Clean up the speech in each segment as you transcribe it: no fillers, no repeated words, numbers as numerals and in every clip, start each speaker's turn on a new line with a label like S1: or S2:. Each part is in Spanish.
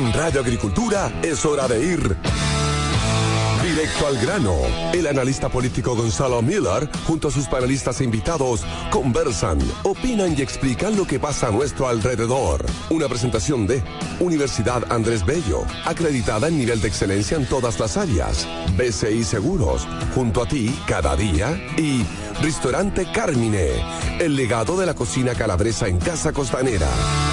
S1: En Radio Agricultura es hora de ir directo al grano. El analista político Gonzalo Miller, junto a sus panelistas e invitados, conversan, opinan y explican lo que pasa a nuestro alrededor. Una presentación de Universidad Andrés Bello, acreditada en nivel de excelencia en todas las áreas. BCI Seguros, junto a ti cada día. Y Restaurante Carmine, el legado de la cocina calabresa en Casa Costanera.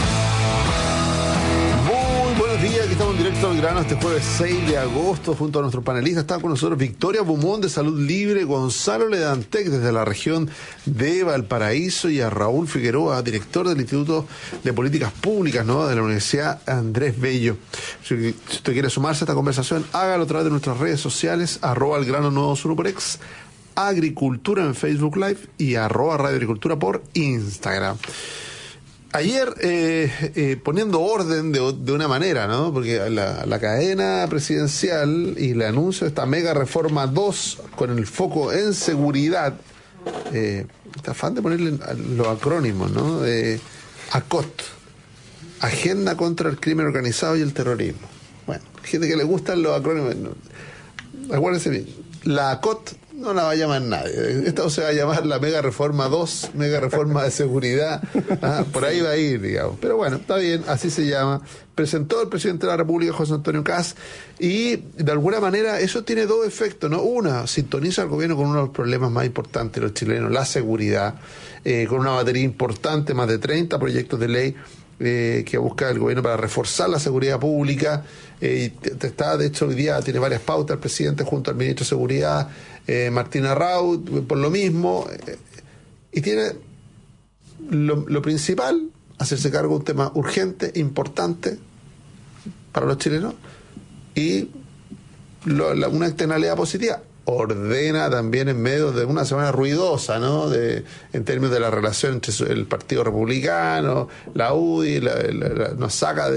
S2: Días, que estamos en directo al grano este jueves 6 de agosto junto a nuestros panelistas. Está con nosotros Victoria Bumón de Salud Libre, Gonzalo Ledantec desde la región de Valparaíso y a Raúl Figueroa, director del Instituto de Políticas Públicas, ¿no?, de la Universidad Andrés Bello. Si usted quiere sumarse a esta conversación, hágalo a través de nuestras redes sociales, @elgrano921 Agricultura en Facebook Live y @Radio Agricultura por Instagram. Ayer, poniendo orden de una manera, ¿no? Porque la cadena presidencial y el anuncio de esta mega reforma 2 con el foco en seguridad, está afán de ponerle los acrónimos, ¿no? ACOT, Agenda contra el Crimen Organizado y el Terrorismo. Bueno, gente que le gustan los acrónimos, no. Acuérdense bien, la ACOT no la va a llamar nadie. Esto se va a llamar la Mega Reforma 2, Mega Reforma de Seguridad. Por ahí va a ir, digamos. Pero bueno, está bien, así se llama. Presentó el presidente de la República, José Antonio Kast, y de alguna manera eso tiene dos efectos, ¿no? Una, sintoniza al gobierno con uno de los problemas más importantes de los chilenos, la seguridad, con una batería importante, más de 30 proyectos de ley que busca el gobierno para reforzar la seguridad pública. De hecho, hoy día tiene varias pautas el presidente junto al ministro de Seguridad, Martín Arraut, por lo mismo, y tiene lo principal, hacerse cargo de un tema urgente, importante para los chilenos, y una externalidad positiva. Ordena también en medio de una semana ruidosa, ¿no?, en términos de la relación entre el Partido Republicano, la UDI, nos saca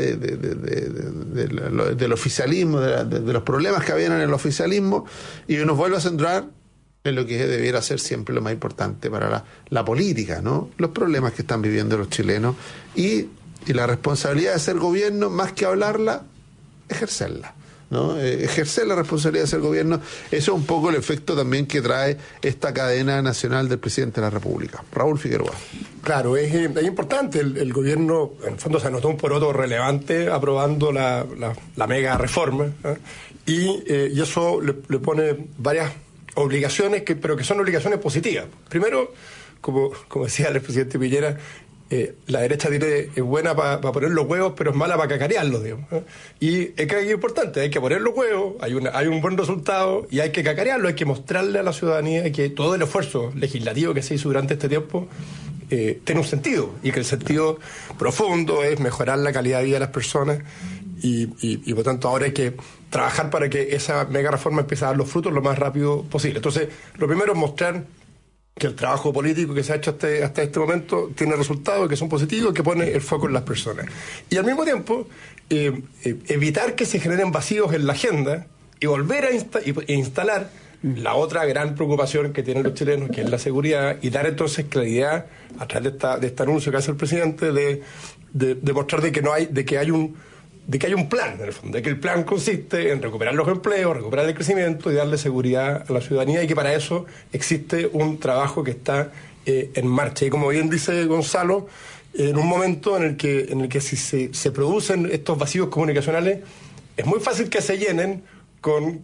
S2: del oficialismo, de los problemas que habían en el oficialismo, y nos vuelve a centrar en lo que debiera ser siempre lo más importante para la política, ¿no?, los problemas que están viviendo los chilenos, y la responsabilidad de ser gobierno, más que hablarla, ejercerla, ¿no? Ejercer la responsabilidad de ser gobierno. Eso es un poco el efecto también que trae esta cadena nacional del presidente de la República. Raúl Figueroa.
S3: Claro, es importante. El gobierno, en el fondo, se anotó un poroto relevante aprobando la mega reforma, ¿eh? Y eso le pone varias obligaciones, pero que son obligaciones positivas. Primero, como decía el presidente Piñera, la derecha es buena para poner los huevos, pero es mala para cacarearlos, digamos, ¿eh? Y es que es importante, hay que poner los huevos, hay un buen resultado y hay que cacarearlo, hay que mostrarle a la ciudadanía que todo el esfuerzo legislativo que se hizo durante este tiempo tiene un sentido, y que el sentido profundo es mejorar la calidad de vida de las personas, y por tanto ahora hay que trabajar para que esa mega reforma empiece a dar los frutos lo más rápido posible. Entonces, lo primero es mostrar que el trabajo político que se ha hecho hasta este momento tiene resultados que son positivos, que pone el foco en las personas. Y al mismo tiempo, evitar que se generen vacíos en la agenda y volver a instalar la otra gran preocupación que tienen los chilenos, que es la seguridad, y dar entonces claridad a través de este anuncio que hace el presidente de mostrar de que hay un plan, en el fondo, de que el plan consiste en recuperar los empleos, recuperar el crecimiento y darle seguridad a la ciudadanía, y que para eso existe un trabajo que está en marcha. Y como bien dice Gonzalo, en un momento en el que si se producen estos vacíos comunicacionales, es muy fácil que se llenen con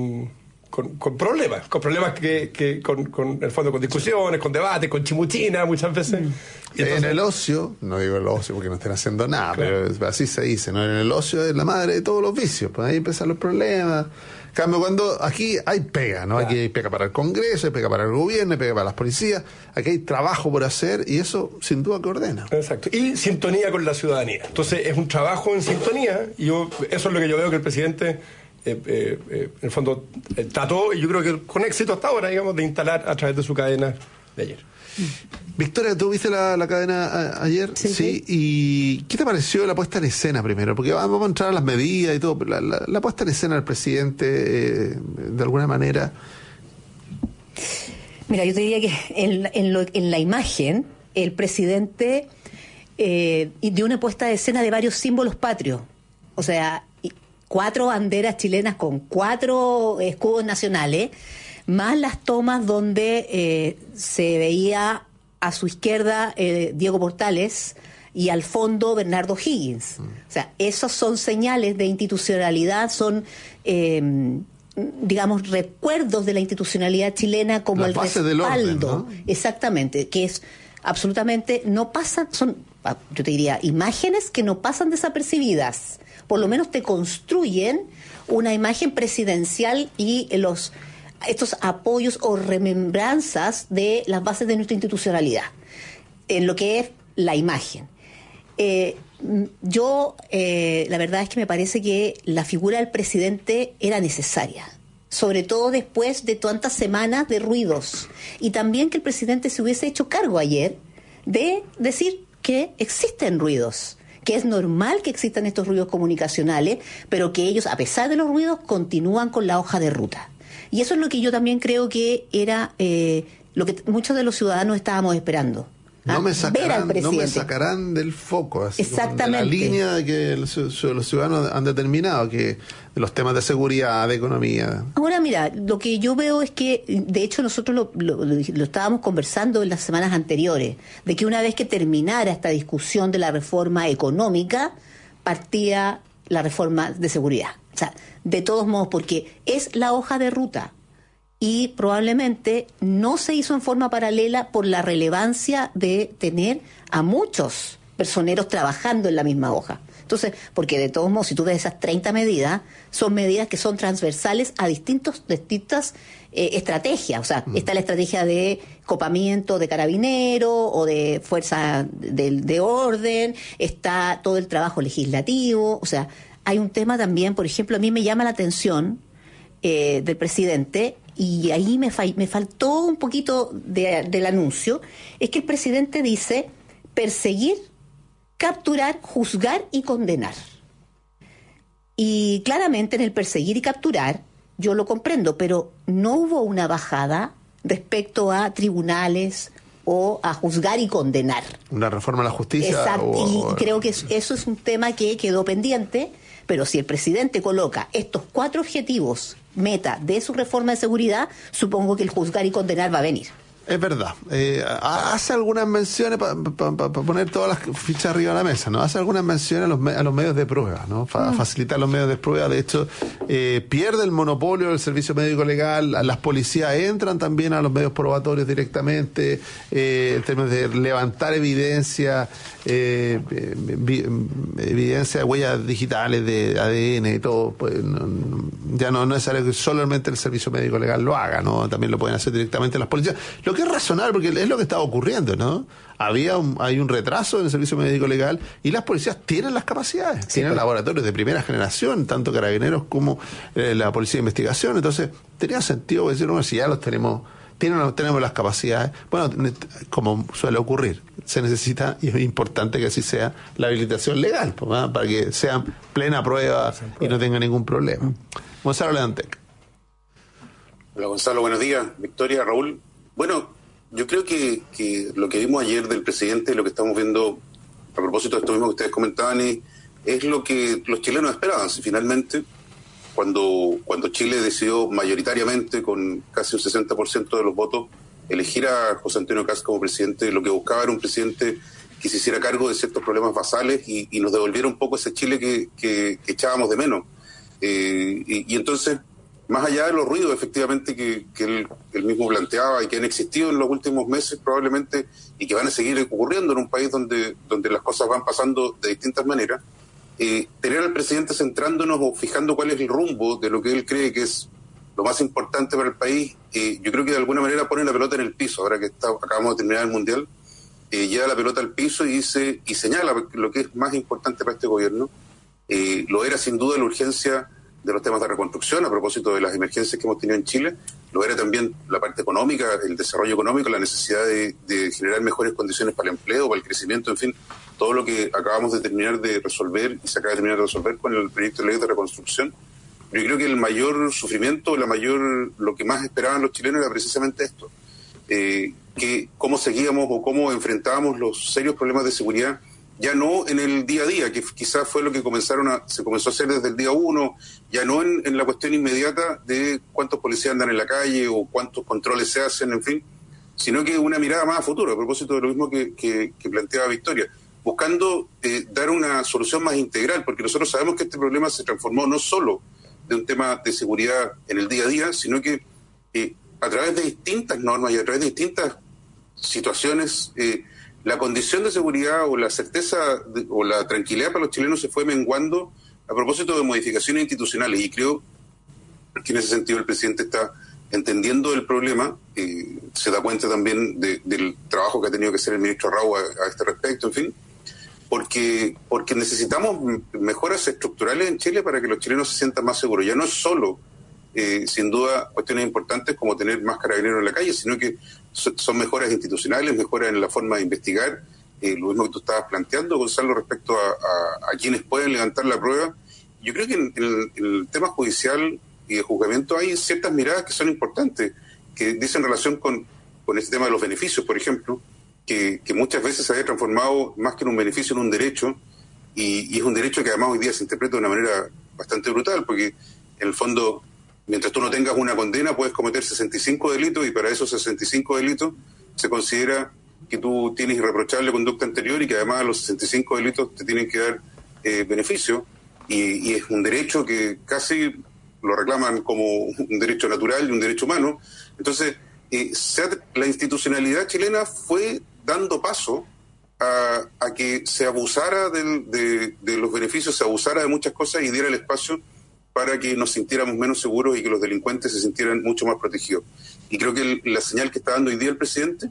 S3: problemas, con el fondo, con discusiones, con debates, con chimuchina muchas veces. Entonces,
S2: en el ocio, no digo el ocio porque no estén haciendo nada, claro, pero así se dice, ¿no? En el ocio es la madre de todos los vicios, pues ahí empiezan los problemas. En cambio, cuando aquí hay pega, ¿no? Claro. Aquí hay pega para el Congreso, hay pega para el gobierno, hay pega para las policías, aquí hay trabajo por hacer, y eso sin duda que ordena.
S3: Exacto, y sintonía con la ciudadanía. Entonces es un trabajo en sintonía, y eso es lo que yo veo que el presidente en el fondo trató, y yo creo que con éxito hasta ahora, digamos, de instalar a través de su cadena de ayer.
S2: Victoria, ¿tú viste la cadena ayer? Sí. ¿Y qué te pareció la puesta en escena primero? Porque vamos a entrar a las medidas y todo, pero la puesta en escena del presidente, de alguna manera.
S4: Mira, yo te diría que en la imagen, el presidente dio una puesta de escena de varios símbolos patrios. O sea, 4 banderas chilenas con 4 escudos nacionales, más las tomas donde se veía a su izquierda Diego Portales y al fondo Bernardo Higgins. O sea, esos son señales de institucionalidad, son digamos, recuerdos de la institucionalidad chilena como el respaldo.
S2: Del orden, ¿no?
S4: Exactamente, que es absolutamente, no pasan, son, yo te diría, imágenes que no pasan desapercibidas. Por lo menos te construyen una imagen presidencial y estos apoyos o remembranzas de las bases de nuestra institucionalidad, en lo que es la imagen. La verdad es que me parece que la figura del presidente era necesaria, sobre todo después de tantas semanas de ruidos, y también que el presidente se hubiese hecho cargo ayer de decir que existen ruidos, que es normal que existan estos ruidos comunicacionales, pero que ellos, a pesar de los ruidos, continúan con la hoja de ruta. Y eso es lo que yo también creo que era lo que muchos de los ciudadanos estábamos esperando.
S2: No me sacarán del foco, así,
S4: exactamente,
S2: de la línea que los ciudadanos han determinado, que de los temas de seguridad, de economía.
S4: Ahora mira, lo que yo veo es que, de hecho, nosotros lo estábamos conversando en las semanas anteriores, de que una vez que terminara esta discusión de la reforma económica, partía la reforma de seguridad. O sea, de todos modos, porque es la hoja de ruta. Y probablemente no se hizo en forma paralela por la relevancia de tener a muchos personeros trabajando en la misma hoja. Entonces, porque de todos modos, si tú ves esas 30 medidas, son medidas que son transversales a distintas estrategias. O sea, está la estrategia de copamiento de carabineros o de fuerza de orden, está todo el trabajo legislativo. O sea, hay un tema también, por ejemplo, a mí me llama la atención del presidente, y ahí me faltó un poquito del anuncio, es que el presidente dice perseguir, capturar, juzgar y condenar. Y claramente en el perseguir y capturar yo lo comprendo, pero no hubo una bajada respecto a tribunales o a juzgar y condenar.
S2: Una reforma a la justicia.
S4: Exacto, y creo que eso es un tema que quedó pendiente. Pero si el presidente coloca estos 4 objetivos meta de su reforma de seguridad, supongo que el juzgar y condenar va a venir.
S2: Es verdad. Hace algunas menciones, para poner todas las fichas arriba de la mesa, ¿no? Hace algunas menciones a los medios de prueba, ¿no? Facilitar los medios de prueba. De hecho, pierde el monopolio del servicio médico legal. Las policías entran también a los medios probatorios directamente, en términos de levantar evidencia, evidencia de huellas digitales, de ADN y todo. Pues, ya no es necesario que solamente el servicio médico legal lo haga, ¿no? También lo pueden hacer directamente las policías. Lo que es razonable, porque es lo que está ocurriendo, ¿no? Hay un retraso en el servicio médico legal y las policías tienen las capacidades, tienen laboratorios de primera generación, tanto carabineros como la policía de investigación. Entonces, tenía sentido decir, bueno, si ya los tenemos las capacidades, bueno, como suele ocurrir, se necesita, y es importante que así sea, la habilitación legal, para que sean plena prueba y no tengan ningún problema. Gonzalo Ledantec.
S5: Hola Gonzalo, buenos días. Victoria, Raúl. Bueno, yo creo que lo que vimos ayer del presidente, lo que estamos viendo a propósito de esto mismo que ustedes comentaban, es lo que los chilenos esperaban. Si finalmente, cuando Chile decidió mayoritariamente, con casi un 60% de los votos, elegir a José Antonio Kast como presidente, lo que buscaba era un presidente que se hiciera cargo de ciertos problemas basales y nos devolviera un poco ese Chile que echábamos de menos. Y entonces, más allá de los ruidos efectivamente que él mismo planteaba y que han existido en los últimos meses probablemente y que van a seguir ocurriendo en un país donde las cosas van pasando de distintas maneras, tener al presidente centrándonos o fijando cuál es el rumbo de lo que él cree que es lo más importante para el país, yo creo que de alguna manera pone la pelota en el piso. Ahora que acabamos de terminar el Mundial, lleva la pelota al piso y señala lo que es más importante para este gobierno. Lo era sin duda la urgencia de los temas de reconstrucción a propósito de las emergencias que hemos tenido en Chile, lo era también la parte económica, el desarrollo económico, la necesidad de generar mejores condiciones para el empleo, para el crecimiento, en fin, todo lo que acabamos de terminar de resolver y se acaba de terminar de resolver con el proyecto de ley de reconstrucción. Yo creo que el mayor sufrimiento, lo que más esperaban los chilenos era precisamente esto, que cómo seguíamos o cómo enfrentábamos los serios problemas de seguridad ya no en el día a día, que quizás fue lo que se comenzó a hacer desde el día 1, ya no en la cuestión inmediata de cuántos policías andan en la calle o cuántos controles se hacen, en fin, sino que una mirada más a futuro, a propósito de lo mismo que planteaba Victoria, buscando dar una solución más integral, porque nosotros sabemos que este problema se transformó no solo de un tema de seguridad en el día a día, sino que a través de distintas normas y a través de distintas situaciones, la condición de seguridad o la certeza o la tranquilidad para los chilenos se fue menguando a propósito de modificaciones institucionales, y creo que en ese sentido el presidente está entendiendo el problema, se da cuenta también del trabajo que ha tenido que hacer el ministro Raúl a este respecto, en fin, porque necesitamos mejoras estructurales en Chile para que los chilenos se sientan más seguros. Ya no es solo, sin duda, cuestiones importantes como tener más carabineros en la calle, sino que son mejoras institucionales, mejoras en la forma de investigar, lo mismo que tú estabas planteando, Gonzalo, respecto a quienes pueden levantar la prueba. Yo creo que en el tema judicial y de juzgamiento hay ciertas miradas que son importantes, que dicen relación con este tema de los beneficios, por ejemplo, que muchas veces se había transformado más que en un beneficio en un derecho, y es un derecho que además hoy día se interpreta de una manera bastante brutal, porque en el fondo, mientras tú no tengas una condena, puedes cometer 65 delitos, y para esos 65 delitos se considera que tú tienes irreprochable conducta anterior y que además los 65 delitos te tienen que dar beneficio, y es un derecho que casi lo reclaman como un derecho natural y un derecho humano. Entonces, la institucionalidad chilena fue dando paso a que se abusara de los beneficios, se abusara de muchas cosas y diera el espacio para que nos sintiéramos menos seguros y que los delincuentes se sintieran mucho más protegidos. Y creo que la señal que está dando hoy día el presidente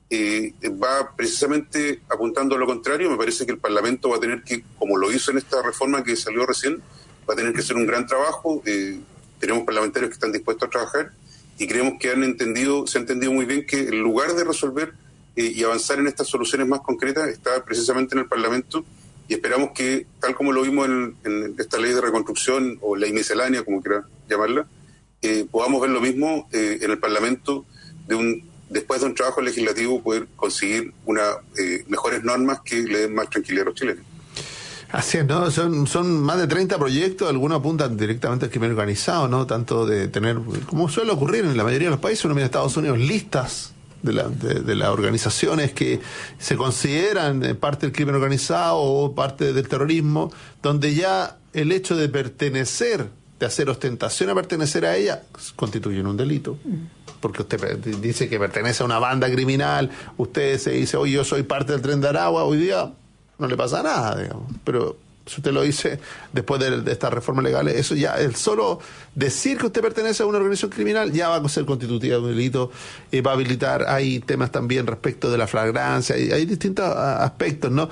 S5: va precisamente apuntando a lo contrario. Me parece que el Parlamento va a tener que, como lo hizo en esta reforma que salió recién, va a tener que hacer un gran trabajo. Tenemos parlamentarios que están dispuestos a trabajar y creemos que se ha entendido muy bien que en lugar de resolver y avanzar en estas soluciones más concretas está precisamente en el Parlamento, y esperamos que, tal como lo vimos en esta ley de reconstrucción o ley miscelánea, como quiera llamarla, podamos ver lo mismo en el Parlamento, después de un trabajo legislativo, poder conseguir mejores normas que le den más tranquilidad a los chilenos.
S2: Así es, ¿no? Son más de 30 proyectos, algunos apuntan directamente al crimen organizado, ¿no? Tanto de tener, como suele ocurrir en la mayoría de los países, uno mira Estados Unidos, listas de las organizaciones que se consideran parte del crimen organizado o parte del terrorismo, donde ya el hecho de pertenecer, de hacer ostentación a pertenecer a ella, constituye un delito. Porque usted dice que pertenece a una banda criminal, usted se dice, oye, yo soy parte del Tren de Aragua, hoy día no le pasa nada, digamos. Pero si usted lo dice después de estas reformas legales, eso ya, el solo decir que usted pertenece a una organización criminal ya va a ser constitutiva de un delito, va a habilitar. Hay temas también respecto de la flagrancia, hay distintos aspectos, ¿no?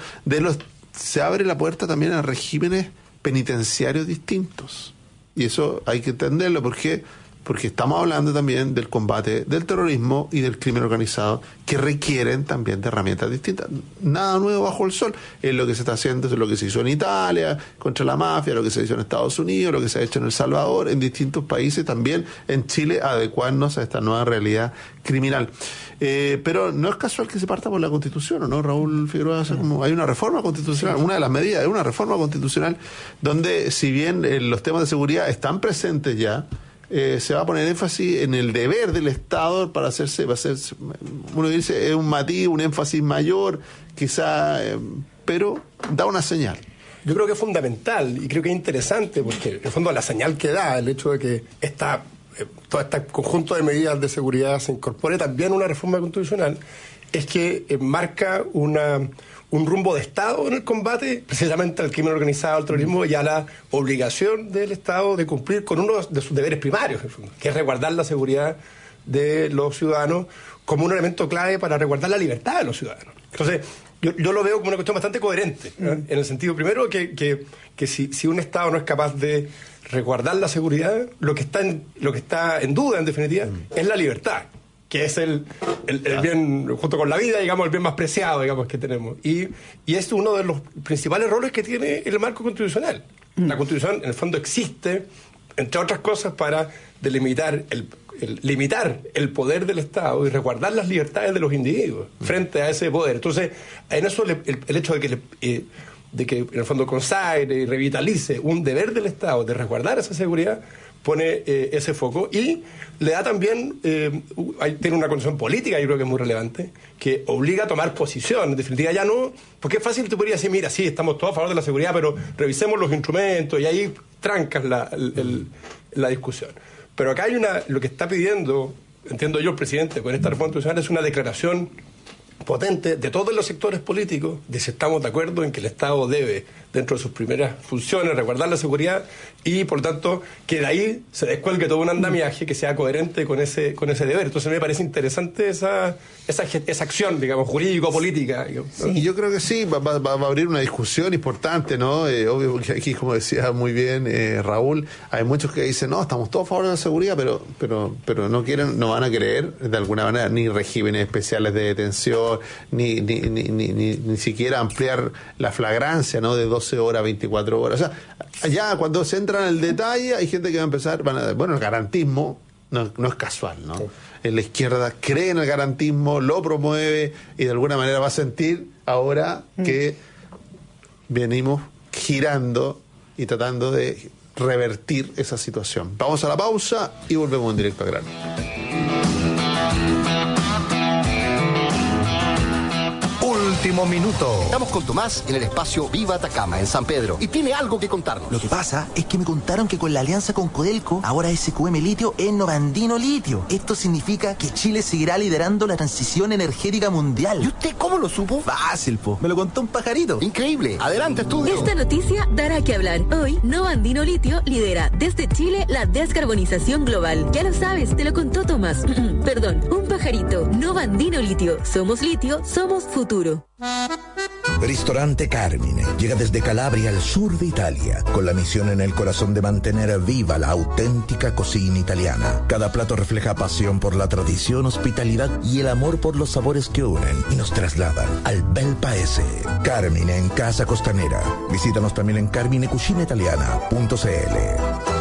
S2: Se abre la puerta también a regímenes penitenciarios distintos, y eso hay que entenderlo, porque estamos hablando también del combate del terrorismo y del crimen organizado, que requieren también de herramientas distintas. Nada nuevo bajo el sol. Es lo que se está haciendo, es lo que se hizo en Italia contra la mafia, lo que se hizo en Estados Unidos, lo que se ha hecho en El Salvador, en distintos países, también en Chile, adecuarnos a esta nueva realidad criminal. Pero no es casual que se parta por la Constitución, ¿no, Raúl Figueroa? Como hay una reforma constitucional, una de las medidas es una reforma constitucional donde, si bien los temas de seguridad están presentes ya, se va a poner énfasis en el deber del Estado va a ser, uno dice, es un matiz, un énfasis mayor, quizá, pero da una señal.
S3: Yo creo que es fundamental y creo que es interesante, porque en el fondo la señal que da el hecho de que todo este conjunto de medidas de seguridad se incorpore también una reforma constitucional, es que marca un rumbo de Estado en el combate precisamente al crimen organizado, al terrorismo, y a la obligación del Estado de cumplir con uno de sus deberes primarios, que es resguardar la seguridad de los ciudadanos como un elemento clave para resguardar la libertad de los ciudadanos. Entonces, yo lo veo como una cuestión bastante coherente, en el sentido, primero, que si un Estado no es capaz de resguardar la seguridad, lo que está en duda, en definitiva, es la libertad, que es el bien, junto con la vida, digamos, el bien más preciado, digamos, que tenemos. Y es uno de los principales roles que tiene el marco constitucional. La Constitución, en el fondo, existe, entre otras cosas, para delimitar limitar el poder del Estado y resguardar las libertades de los individuos frente a ese poder. Entonces, en eso el hecho de que en el fondo consagre y revitalice un deber del Estado de resguardar esa seguridad, pone ese foco y le da también, tiene una condición política, yo creo que es muy relevante, que obliga a tomar posición. En definitiva, ya no, porque es fácil, tú podrías decir, mira, sí, estamos todos a favor de la seguridad, pero revisemos los instrumentos, y ahí trancas la discusión. Pero acá hay lo que está pidiendo, entiendo yo, el presidente con esta reforma constitucional, es una declaración potente de todos los sectores políticos de si estamos de acuerdo en que el Estado debe, dentro de sus primeras funciones, resguardar la seguridad y, por tanto, que de ahí se descuelgue todo un andamiaje que sea coherente con ese deber. Entonces me parece interesante esa acción, digamos, jurídico-política. ¿No?
S2: Sí, y yo creo que sí, va a abrir una discusión importante, ¿no? Obvio que aquí, como decía muy bien Raúl, hay muchos que dicen, no, estamos todos a favor de la seguridad, pero no van a querer, de alguna manera, ni regímenes especiales de detención, ni siquiera ampliar la flagrancia, ¿no? De 12 horas, 24 horas. O sea, ya cuando se entra en el detalle, hay gente que va a empezar, bueno, el garantismo no es casual, ¿no? Sí. La izquierda cree en el garantismo, lo promueve y de alguna manera va a sentir ahora que venimos girando y tratando de revertir esa situación. Vamos a la pausa y volvemos en Directo al Grano.
S6: Último minuto. Estamos con Tomás en el espacio Viva Atacama, en San Pedro, y tiene algo que contarnos.
S7: Lo que pasa es que me contaron que con la alianza con Codelco, ahora SQM Litio es Novandino Litio. Esto significa que Chile seguirá liderando la transición energética mundial.
S6: ¿Y usted cómo lo supo?
S7: Fácil, po. Me lo contó un pajarito.
S6: Increíble. Adelante, estudio.
S8: Esta noticia dará que hablar. Hoy, Novandino Litio lidera desde Chile la descarbonización global. Ya lo sabes, te lo contó Tomás. Perdón, un pajarito. Novandino Litio. Somos litio, somos futuro.
S9: Ristorante Carmine llega desde Calabria al sur de Italia, con la misión en el corazón de mantener viva la auténtica cocina italiana. Cada plato refleja pasión por la tradición, hospitalidad y el amor por los sabores que unen y nos trasladan al bel paese. Carmine en Casa Costanera. Visítanos también en carminecucinaitaliana.cl.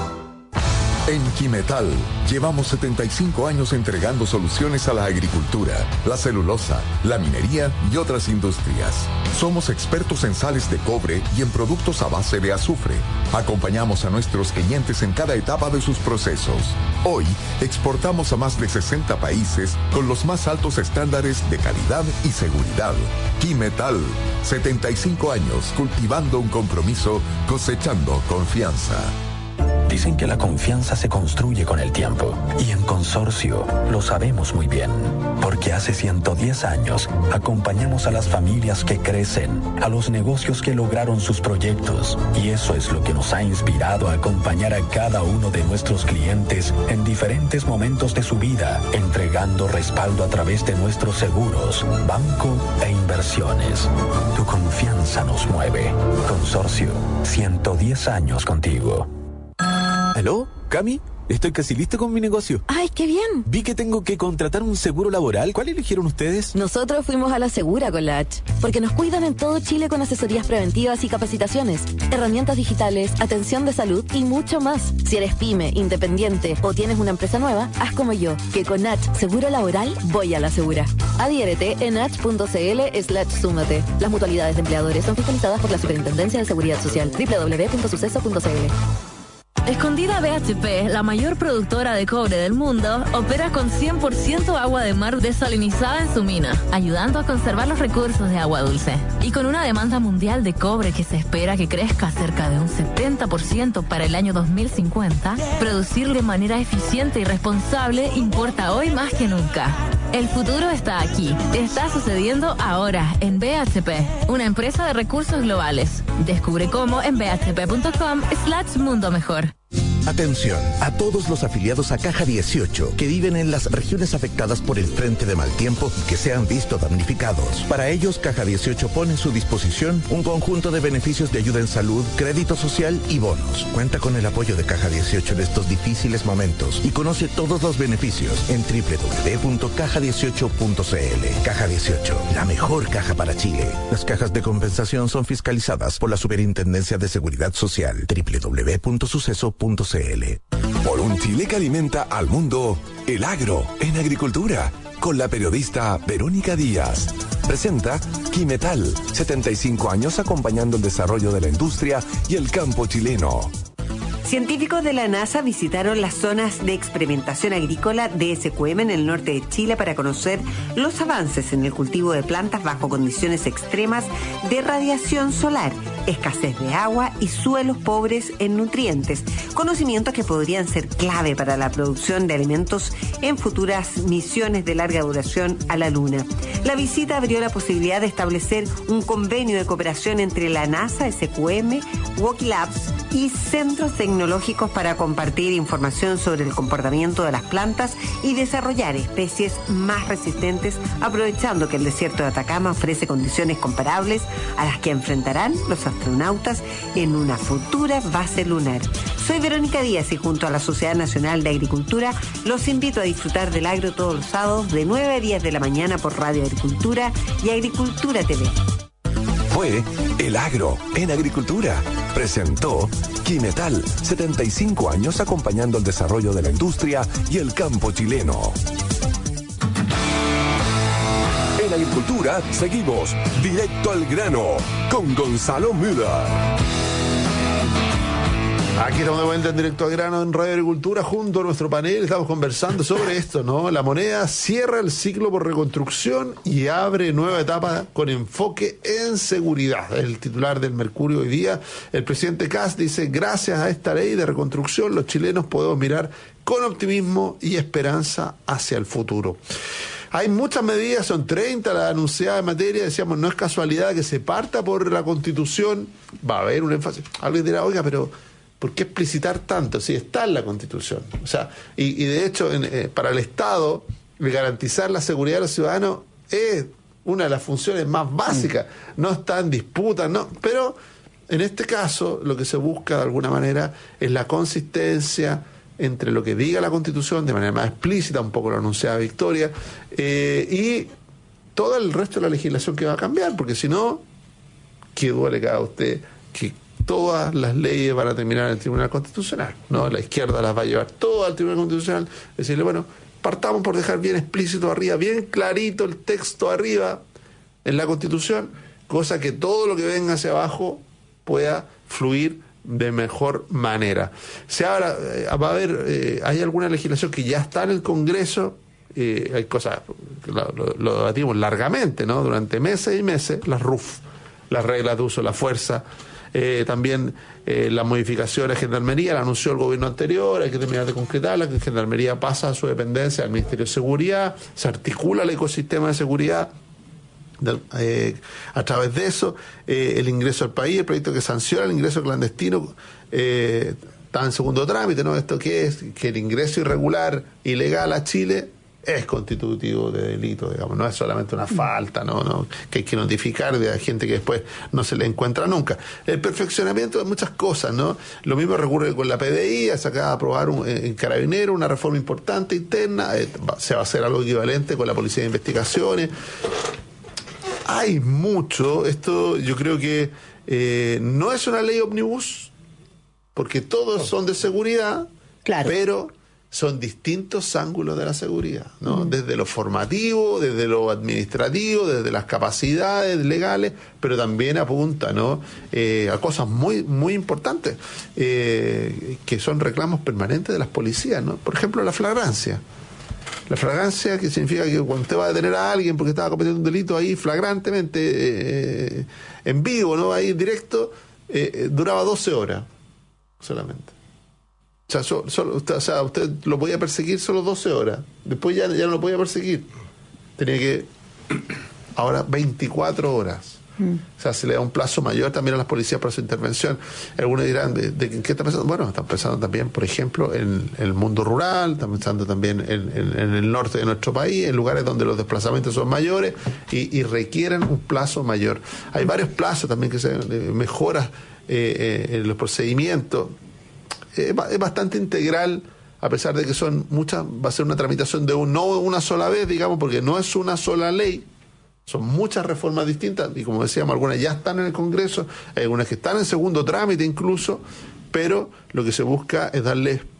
S10: En Quimetal llevamos 75 años entregando soluciones a la agricultura, la celulosa, la minería y otras industrias. Somos expertos en sales de cobre y en productos a base de azufre. Acompañamos a nuestros clientes en cada etapa de sus procesos. Hoy exportamos a más de 60 países con los más altos estándares de calidad y seguridad. Quimetal, 75 años cultivando un compromiso, cosechando confianza.
S11: Dicen que la confianza se construye con el tiempo, y en Consorcio lo sabemos muy bien, porque hace 110 años acompañamos a las familias que crecen, a los negocios que lograron sus proyectos, y eso es lo que nos ha inspirado a acompañar a cada uno de nuestros clientes en diferentes momentos de su vida, entregando respaldo a través de nuestros seguros, banco e inversiones. Tu confianza nos mueve. Consorcio, 110 años contigo.
S12: ¿Aló? ¿Cami? Estoy casi listo con mi negocio.
S13: ¡Ay, qué bien!
S12: Vi que tengo que contratar un seguro laboral. ¿Cuál eligieron ustedes?
S13: Nosotros fuimos a la Segura con la H, porque nos cuidan en todo Chile con asesorías preventivas y capacitaciones, herramientas digitales, atención de salud y mucho más. Si eres pyme, independiente o tienes una empresa nueva, haz como yo, que con H Seguro Laboral voy a la Segura. Adhiérete en h.cl/súmate. Las mutualidades de empleadores son fiscalizadas por la Superintendencia de Seguridad Social. www.suceso.cl.
S14: Escondida BHP, la mayor productora de cobre del mundo, opera con 100% agua de mar desalinizada en su mina, ayudando a conservar los recursos de agua dulce. Y con una demanda mundial de cobre que se espera que crezca cerca de un 70% para el año 2050, producir de manera eficiente y responsable importa hoy más que nunca. El futuro está aquí. Está sucediendo ahora en BHP, una empresa de recursos globales. Descubre cómo en bhp.com/mundo mejor.
S9: Atención a todos los afiliados a Caja 18 que viven en las regiones afectadas por el frente de mal tiempo y que se han visto damnificados. Para ellos, Caja 18 pone a su disposición un conjunto de beneficios de ayuda en salud, crédito social y bonos. Cuenta con el apoyo de Caja 18 en estos difíciles momentos y conoce todos los beneficios en www.caja18.cl. Caja 18, la mejor caja para Chile. Las cajas de compensación son fiscalizadas por la Superintendencia de Seguridad Social. www.suceso.cl.
S1: Por un Chile que alimenta al mundo, El Agro en Agricultura, con la periodista Verónica Díaz. Presenta Quimetal, 75 años acompañando el desarrollo de la industria y el campo chileno.
S15: Científicos de la NASA visitaron las zonas de experimentación agrícola de SQM en el norte de Chile para conocer los avances en el cultivo de plantas bajo condiciones extremas de radiación solar, escasez de agua y suelos pobres en nutrientes, conocimientos que podrían ser clave para la producción de alimentos en futuras misiones de larga duración a la Luna. La visita abrió la posibilidad de establecer un convenio de cooperación entre la NASA, SQM, Woki Labs y centros tecnológicos para compartir información sobre el comportamiento de las plantas y desarrollar especies más resistentes, aprovechando que el desierto de Atacama ofrece condiciones comparables a las que enfrentarán los astronautas en una futura base lunar. Soy Verónica Díaz y junto a la Sociedad Nacional de Agricultura los invito a disfrutar del agro todos los sábados de 9 a 10 de la mañana por Radio Agricultura y Agricultura TV.
S1: Fue El Agro en Agricultura. Presentó Quimetal, 75 años acompañando el desarrollo de la industria y el campo chileno. En Agricultura seguimos directo al grano con Gonzalo Müller.
S2: Aquí estamos de vuelta en Directo al Grano en Radio Agricultura junto a nuestro panel. Estamos conversando sobre esto, ¿no? La moneda cierra el ciclo por reconstrucción y abre nueva etapa con enfoque en seguridad. El titular del Mercurio hoy día, el presidente Kast, dice: gracias a esta ley de reconstrucción los chilenos podemos mirar con optimismo y esperanza hacia el futuro. Hay muchas medidas, son 30 las anunciadas en materia. Decíamos, no es casualidad que se parta por la Constitución. Va a haber un énfasis. Alguien dirá, oiga, pero ¿por qué explicitar tanto? Si está en la Constitución. O sea, y de hecho, para el Estado, el garantizar la seguridad de los ciudadanos es una de las funciones más básicas. No está en disputa, no. Pero en este caso, lo que se busca de alguna manera es la consistencia entre lo que diga la Constitución, de manera más explícita, un poco lo anunciaba Victoria, y todo el resto de la legislación que va a cambiar, porque si no, ¿qué duele cada usted que todas las leyes van a terminar en el Tribunal Constitucional? ¿No? La izquierda las va a llevar todas al Tribunal Constitucional, decirle, bueno, partamos por dejar bien explícito arriba, bien clarito el texto arriba en la Constitución, cosa que todo lo que venga hacia abajo pueda fluir de mejor manera. Ahora va a haber, hay alguna legislación que ya está en el Congreso, hay cosas, lo debatimos largamente, ¿no? Durante meses y meses, las RUF, las reglas de uso de la fuerza, también las modificaciones de Gendarmería, la anunció el gobierno anterior, hay que terminar de concretarla, que Gendarmería pasa a su dependencia al Ministerio de Seguridad, se articula el ecosistema de seguridad a través de eso, el ingreso al país, el proyecto que sanciona el ingreso clandestino está en segundo trámite, ¿no? Esto que es que el ingreso irregular, ilegal a Chile es constitutivo de delito, digamos, no es solamente una falta, no que hay que notificar de gente que después no se le encuentra nunca. El perfeccionamiento de muchas cosas, ¿no? Lo mismo ocurre con la PDI, se acaba de aprobar en Carabineros una reforma importante interna, se va a hacer algo equivalente con la Policía de Investigaciones. Hay mucho, esto yo creo que no es una ley ómnibus, porque todos son de seguridad, claro, pero son distintos ángulos de la seguridad, ¿no? Desde lo formativo, desde lo administrativo, desde las capacidades legales, pero también apunta, ¿no? A cosas muy, muy importantes, que son reclamos permanentes de las policías, ¿no? Por ejemplo, la flagrancia. La flagrancia, que significa que cuando usted va a detener a alguien porque estaba cometiendo un delito ahí flagrantemente, en vivo, ¿no? Ahí en directo, duraba 12 horas solamente. O sea, usted lo podía perseguir solo 12 horas. Después ya no lo podía perseguir. Tenía que... Ahora 24 horas. O sea, se le da un plazo mayor también a las policías para su intervención. Algunos dirán, ¿de qué están pensando? Bueno, están pensando también, por ejemplo, en el mundo rural, están pensando también en el norte de nuestro país, en lugares donde los desplazamientos son mayores y requieren un plazo mayor. Hay varios plazos también que se mejoran en los procedimientos. Es bastante integral, a pesar de que son muchas, va a ser una tramitación de no una sola vez, digamos, porque no es una sola ley. Son muchas reformas distintas y, como decíamos, algunas ya están en el Congreso, hay algunas que están en segundo trámite incluso, pero lo que se busca es darle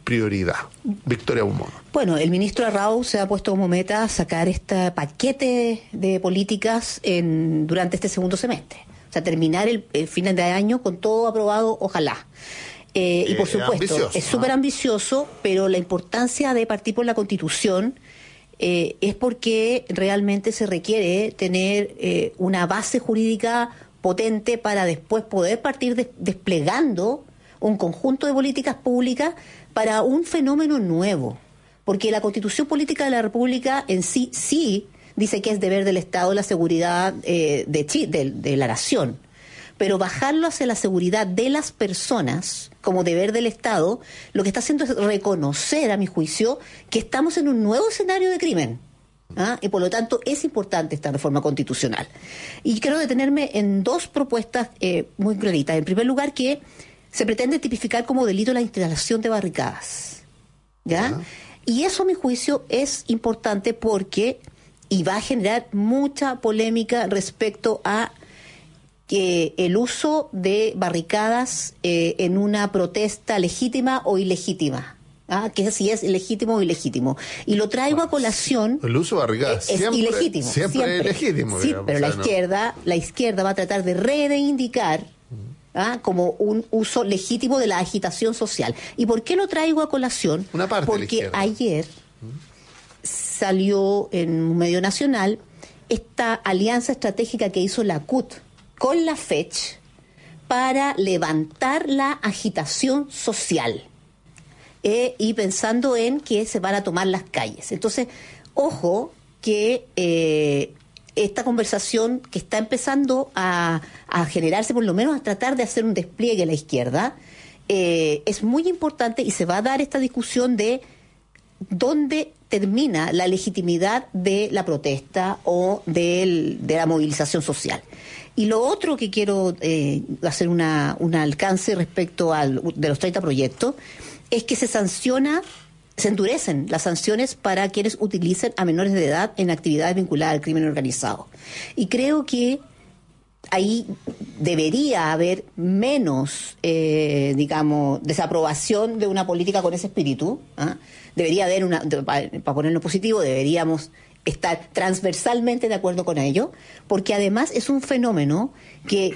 S2: prioridad. Victoria Beaumont.
S4: Bueno, el ministro Arrau se ha puesto como meta sacar este paquete de políticas durante este segundo semestre. O sea, terminar el final de año con todo aprobado, ojalá. Y por supuesto, es súper ambicioso, pero la importancia de partir por la Constitución es porque realmente se requiere tener una base jurídica potente para después poder partir desplegando un conjunto de políticas públicas para un fenómeno nuevo. Porque la Constitución Política de la República en sí dice que es deber del Estado la seguridad de la nación. Pero bajarlo hacia la seguridad de las personas como deber del Estado, lo que está haciendo es reconocer, a mi juicio, que estamos en un nuevo escenario de crimen. Y por lo tanto es importante esta reforma constitucional. Y quiero detenerme en dos propuestas muy claritas. En primer lugar, que se pretende tipificar como delito la instalación de barricadas. ¿Ya? Y eso, a mi juicio, es importante porque va a generar mucha polémica respecto a el uso de barricadas en una protesta legítima o ilegítima. Que si es legítimo o ilegítimo. Y lo traigo a colación.
S2: El uso de barricadas
S4: es ilegítimo.
S2: Siempre es legítimo.
S4: Sí, digamos, pero la izquierda va a tratar de reivindicar como un uso legítimo de la agitación social. ¿Y por qué lo traigo a colación?
S2: Una parte
S4: porque ayer salió en un medio nacional esta alianza estratégica que hizo la CUT con la FECH para levantar la agitación social y pensando en que se van a tomar las calles. Entonces, ojo que esta conversación que está empezando a generarse, por lo menos a tratar de hacer un despliegue a la izquierda, es muy importante y se va a dar esta discusión de dónde termina la legitimidad de la protesta o de la movilización social. Y lo otro que quiero hacer un alcance respecto de los 30 proyectos es que se endurecen las sanciones para quienes utilicen a menores de edad en actividades vinculadas al crimen organizado. Y creo que ahí debería haber menos, desaprobación de una política con ese espíritu. Debería haber para ponerlo positivo, deberíamos estar transversalmente de acuerdo con ello, porque además es un fenómeno que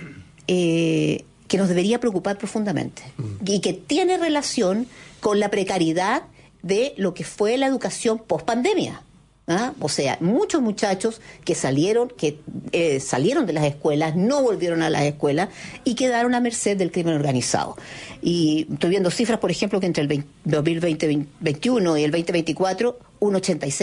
S4: nos debería preocupar profundamente y que tiene relación con la precariedad de lo que fue la educación post-pandemia. O sea, muchos muchachos que salieron de las escuelas, no volvieron a las escuelas y quedaron a merced del crimen organizado. Y estoy viendo cifras, por ejemplo, que entre el 2021 y el 2024, un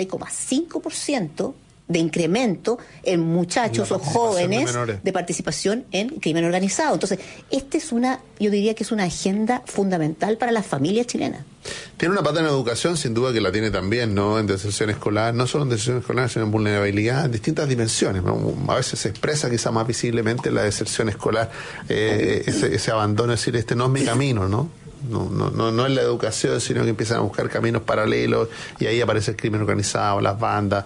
S4: 86,5% de incremento en muchachos o jóvenes de participación en crimen organizado. Entonces, yo diría que es una agenda fundamental para las familias chilenas.
S2: Tiene una pata en educación, sin duda que la tiene también, ¿no? En deserción escolar, no solo en deserción escolar, sino en vulnerabilidad, en distintas dimensiones, ¿no? A veces se expresa quizá más visiblemente la deserción escolar, ese abandono, es decir, no es mi camino, ¿no? No es la educación, sino que empiezan a buscar caminos paralelos y ahí aparece el crimen organizado, las bandas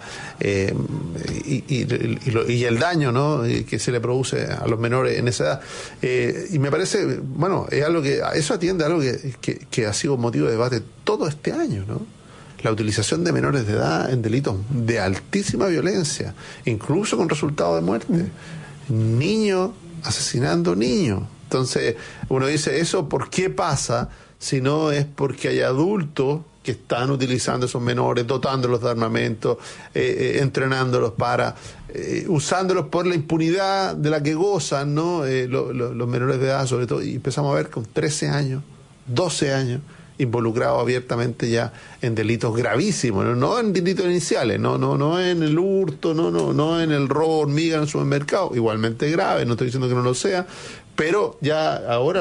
S2: y el daño, ¿no? Que se le produce a los menores en esa edad. Y me parece, es algo que eso atiende a algo que ha sido motivo de debate todo este año, ¿no? La utilización de menores de edad en delitos de altísima violencia, incluso con resultado de muerte. Niños asesinando niños. Entonces, uno dice, ¿eso por qué pasa? Si no es porque hay adultos que están utilizando esos menores, dotándolos de armamento, entrenándolos usándolos por la impunidad de la que gozan, ¿no? Los menores de edad, sobre todo, y empezamos a ver con 13 años, 12 años, involucrados abiertamente ya en delitos gravísimos, no en delitos iniciales, no en el hurto, no en el robo hormiga en el supermercado, igualmente grave, no estoy diciendo que no lo sea, pero ya ahora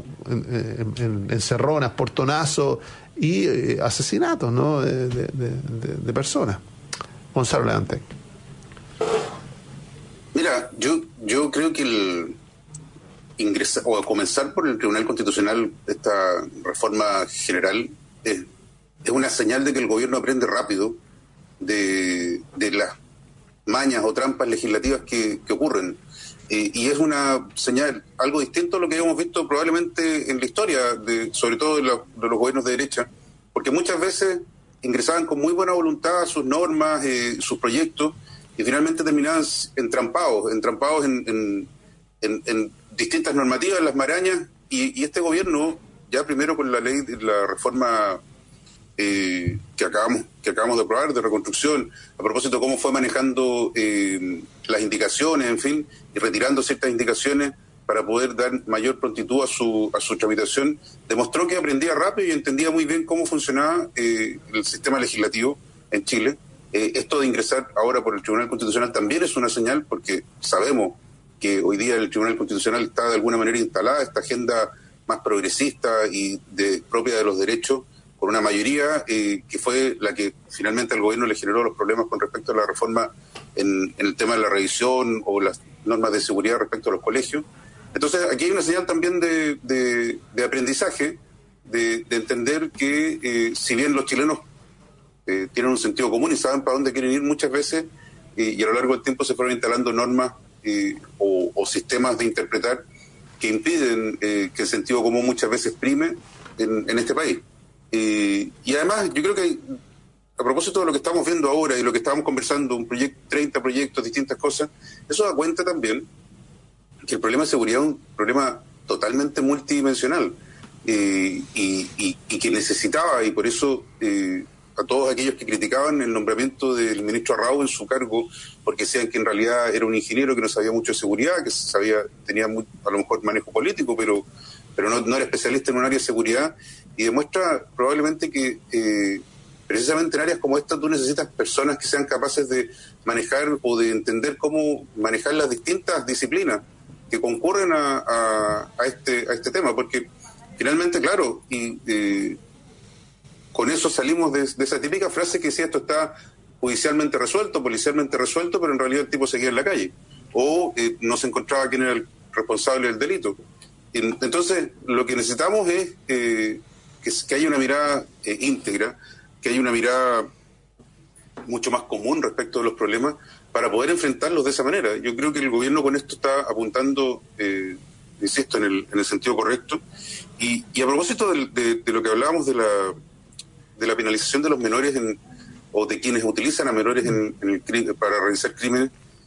S2: encerronas, portonazos y asesinatos, ¿no? de personas. Gonzalo Ledantec.
S5: Mira, yo creo que comenzar por el Tribunal Constitucional esta reforma general es una señal de que el gobierno aprende rápido de las mañas o trampas legislativas que ocurren. Y es una señal, algo distinto a lo que hemos visto probablemente en la historia, sobre todo de los gobiernos de derecha, porque muchas veces ingresaban con muy buena voluntad sus normas, sus proyectos, y finalmente terminaban entrampados en distintas normativas, en las marañas, y este gobierno, ya primero con la ley, la reforma que acabamos de aprobar, de reconstrucción, a propósito de cómo fue manejando las indicaciones, en fin, y retirando ciertas indicaciones para poder dar mayor prontitud a su tramitación, demostró que aprendía rápido y entendía muy bien cómo funcionaba el sistema legislativo en Chile. Esto de ingresar ahora por el Tribunal Constitucional también es una señal, porque sabemos que hoy día el Tribunal Constitucional está de alguna manera instalada esta agenda más progresista y propia de los derechos, con una mayoría que fue la que finalmente al gobierno le generó los problemas con respecto a la reforma en el tema de la revisión o las normas de seguridad respecto a los colegios. Entonces aquí hay una señal también de aprendizaje, de entender que si bien los chilenos tienen un sentido común y saben para dónde quieren ir muchas veces, y a lo largo del tiempo se fueron instalando normas o sistemas de interpretar que impiden que el sentido común muchas veces prime en este país. Y además yo creo que a propósito de lo que estamos viendo ahora y lo que estábamos conversando, 30 proyectos, distintas cosas, eso da cuenta también que el problema de seguridad es un problema totalmente multidimensional y que necesitaba, y por eso a todos aquellos que criticaban el nombramiento del ministro Arrau en su cargo, porque decían que en realidad era un ingeniero que no sabía mucho de seguridad, que tenía a lo mejor manejo político, pero no era especialista en un área de seguridad, y demuestra probablemente que precisamente en áreas como esta tú necesitas personas que sean capaces de manejar o de entender cómo manejar las distintas disciplinas que concurren a este tema, porque finalmente, claro, y con eso salimos de esa típica frase que decía esto está judicialmente resuelto, policialmente resuelto, pero en realidad el tipo seguía en la calle, o no se encontraba quién era el responsable del delito. Entonces, lo que necesitamos es que haya una mirada íntegra, que haya una mirada mucho más común respecto de los problemas para poder enfrentarlos de esa manera. Yo creo que el gobierno con esto está apuntando, insisto, en el sentido correcto. Y a propósito de lo que hablábamos de la penalización de los menores o de quienes utilizan a menores para realizar crímenes,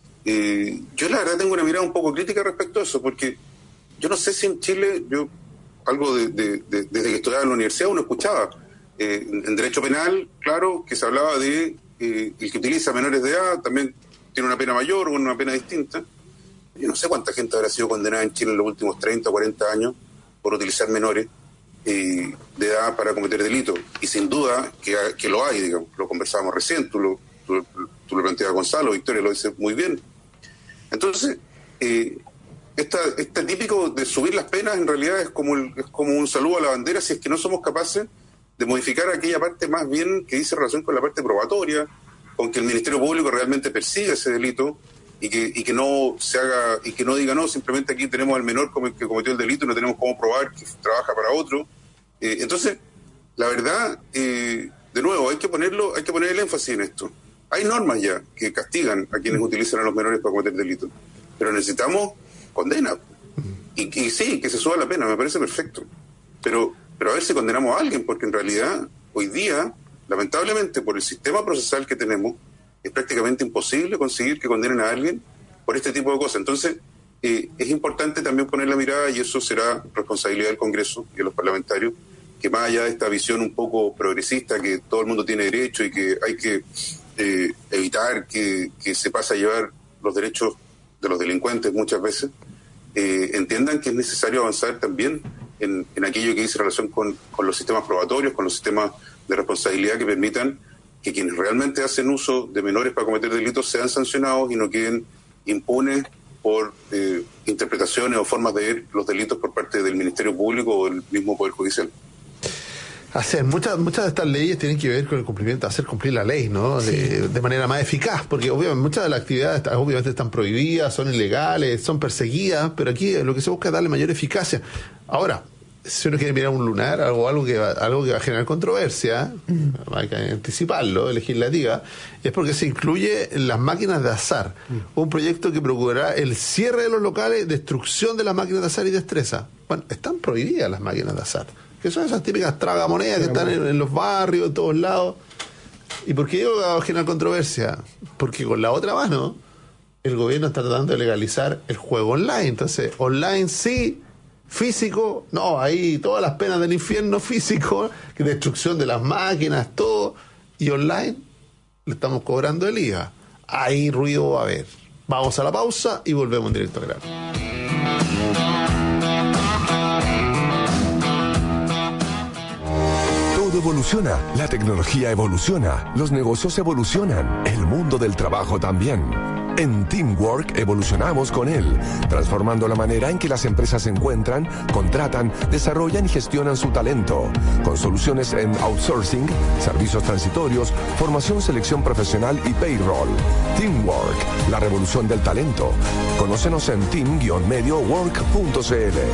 S5: yo la verdad tengo una mirada un poco crítica respecto a eso, porque yo no sé si en Chile, algo desde que estudiaba en la universidad uno escuchaba en derecho penal, claro, que se hablaba de el que utiliza menores de edad también tiene una pena mayor o una pena distinta. Yo no sé cuánta gente habrá sido condenada en Chile en los últimos 30 o 40 años por utilizar menores de edad para cometer delitos, y sin duda que lo hay, digamos, lo conversábamos recién, tú lo planteabas, Gonzalo, Victoria lo dice muy bien. Entonces, este típico de subir las penas en realidad es como un saludo a la bandera si es que no somos capaces de modificar aquella parte más bien que dice relación con la parte probatoria, con que el Ministerio Público realmente persiga ese delito y que no se haga, y que no diga no, simplemente aquí tenemos al menor que cometió el delito y no tenemos cómo probar que trabaja para otro. Entonces, la verdad, de nuevo, hay que poner el énfasis en esto. Hay normas ya que castigan a quienes utilizan a los menores para cometer delitos, pero necesitamos condena. Y sí, que se suba la pena, me parece perfecto. Pero a ver si condenamos a alguien, porque en realidad, hoy día, lamentablemente, por el sistema procesal que tenemos, es prácticamente imposible conseguir que condenen a alguien por este tipo de cosas. Entonces, es importante también poner la mirada, y eso será responsabilidad del Congreso y de los parlamentarios, que más allá de esta visión un poco progresista, que todo el mundo tiene derecho y que hay que evitar que se pase a llevar los derechos de los delincuentes muchas veces, entiendan que es necesario avanzar también en aquello que dice relación con los sistemas probatorios, con los sistemas de responsabilidad que permitan que quienes realmente hacen uso de menores para cometer delitos sean sancionados y no queden impunes por interpretaciones o formas de ver los delitos por parte del Ministerio Público o del mismo Poder Judicial.
S2: Muchas de estas leyes tienen que ver con el cumplimiento, hacer cumplir la ley, ¿no? Sí. De manera más eficaz, porque obviamente muchas de las actividades obviamente están prohibidas, son ilegales, son perseguidas, pero aquí lo que se busca es darle mayor eficacia. Ahora, si uno quiere mirar un lunar, algo que va a generar controversia, hay que anticiparlo, legislativa, es porque se incluye las máquinas de azar, un proyecto que procurará el cierre de los locales, destrucción de las máquinas de azar y destreza. Bueno, están prohibidas las máquinas de azar. que son esas típicas tragamonedas que están en los barrios, en todos lados. ¿Y por qué digo que va a generar controversia? Porque con la otra mano, el gobierno está tratando de legalizar el juego online. Entonces, online sí, físico, no, ahí todas las penas del infierno físico, destrucción de las máquinas, todo, y online le estamos cobrando el IVA. Ahí ruido va a haber. Vamos a la pausa y volvemos en directo al grano.
S1: Todo evoluciona, la tecnología evoluciona, los negocios evolucionan, el mundo del trabajo también. En Teamwork evolucionamos con él, transformando la manera en que las empresas se encuentran, contratan, desarrollan y gestionan su talento, con soluciones en outsourcing, servicios transitorios, formación, selección profesional y payroll. Teamwork, la revolución del talento. Conócenos en team-mediowork.cl.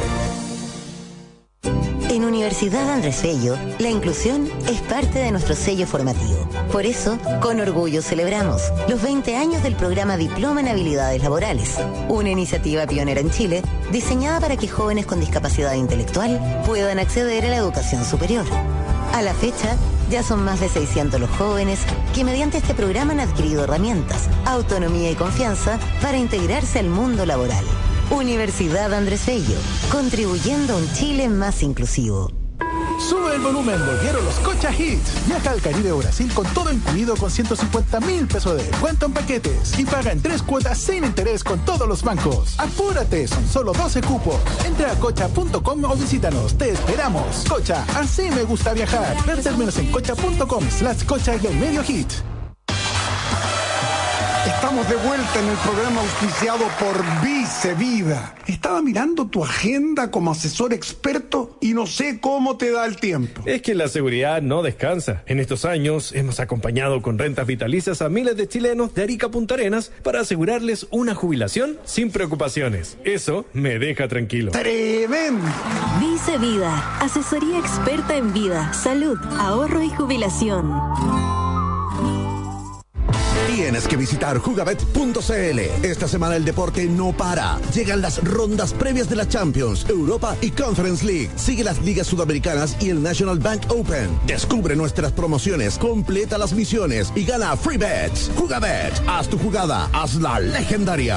S16: En Universidad Andrés Bello, la inclusión es parte de nuestro sello formativo. Por eso, con orgullo celebramos los 20 años del programa Diploma en Habilidades Laborales, una iniciativa pionera en Chile diseñada para que jóvenes con discapacidad intelectual puedan acceder a la educación superior. A la fecha, ya son más de 600 los jóvenes que mediante este programa han adquirido herramientas, autonomía y confianza para integrarse al mundo laboral. Universidad Andrés Bello, contribuyendo a un Chile más inclusivo.
S17: Sube el volumen, volvieron los Cocha Hits. Viaja al Caribe o Brasil con todo incluido con 150.000 pesos de descuento en paquetes y paga en 3 cuotas sin interés con todos los bancos. ¡Apúrate! Son solo 12 cupos. Entra a cocha.com o visítanos. ¡Te esperamos! Cocha, así me gusta viajar. Ver términos en cocha.com/cocha-hit.
S18: Estamos de vuelta en el programa auspiciado por Vice Vida. Estaba mirando tu agenda como asesor experto y no sé cómo te da el tiempo.
S19: Es que la seguridad no descansa. En estos años hemos acompañado con rentas vitalicias a miles de chilenos de Arica a Punta Arenas para asegurarles una jubilación sin preocupaciones. Eso me deja tranquilo.
S18: ¡Tremendo!
S8: Vice Vida, asesoría experta en vida, salud, ahorro y jubilación.
S9: Tienes que visitar jugabet.cl. Esta semana el deporte no para. Llegan las rondas previas de la Champions, Europa y Conference League. Sigue las ligas sudamericanas y el National Bank Open. Descubre nuestras promociones, completa las misiones y gana free bets. Jugabet, haz tu jugada, hazla legendaria.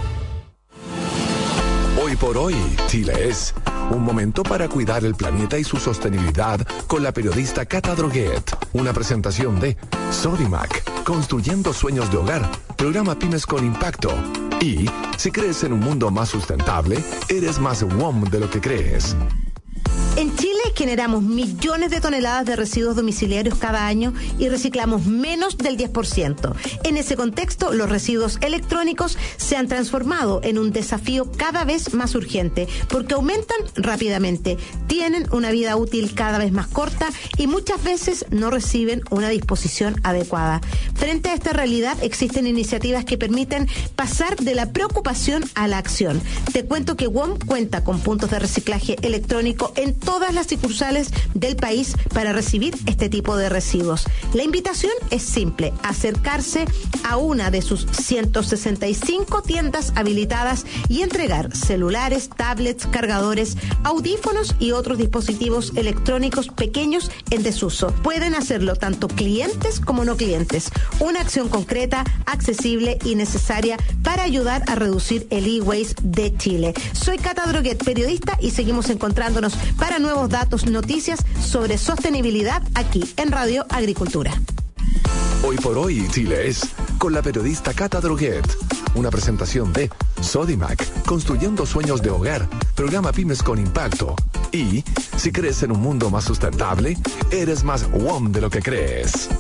S1: Hoy por hoy, Chile es un momento para cuidar el planeta y su sostenibilidad con la periodista Cata Droguet. Una presentación de Sodimac, construyendo sueños de hogar, programa Pymes con Impacto. Y si crees en un mundo más sustentable, eres más WOM de lo que crees.
S20: En Chile generamos millones de toneladas de residuos domiciliarios cada año y reciclamos menos del 10%. En ese contexto, los residuos electrónicos se han transformado en un desafío cada vez más urgente porque aumentan rápidamente, tienen una vida útil cada vez más corta y muchas veces no reciben una disposición adecuada. Frente a esta realidad, existen iniciativas que permiten pasar de la preocupación a la acción. Te cuento que WOM cuenta con puntos de reciclaje electrónico en todas las sucursales del país para recibir este tipo de residuos. La invitación es simple: acercarse a una de sus 165 tiendas habilitadas y entregar celulares, tablets, cargadores, audífonos y otros dispositivos electrónicos pequeños en desuso. Pueden hacerlo tanto clientes como no clientes. Una acción concreta, accesible y necesaria para ayudar a reducir el e-waste de Chile. Soy Cata Droguet, periodista, y seguimos encontrándonos para nuevos datos, noticias sobre sostenibilidad aquí en Radio Agricultura.
S1: Hoy por hoy, Chile es con la periodista Cata Droguet. Una presentación de Sodimac, construyendo sueños de hogar, programa Pymes con Impacto. Y si crees en un mundo más sustentable, eres más WOM de lo que crees.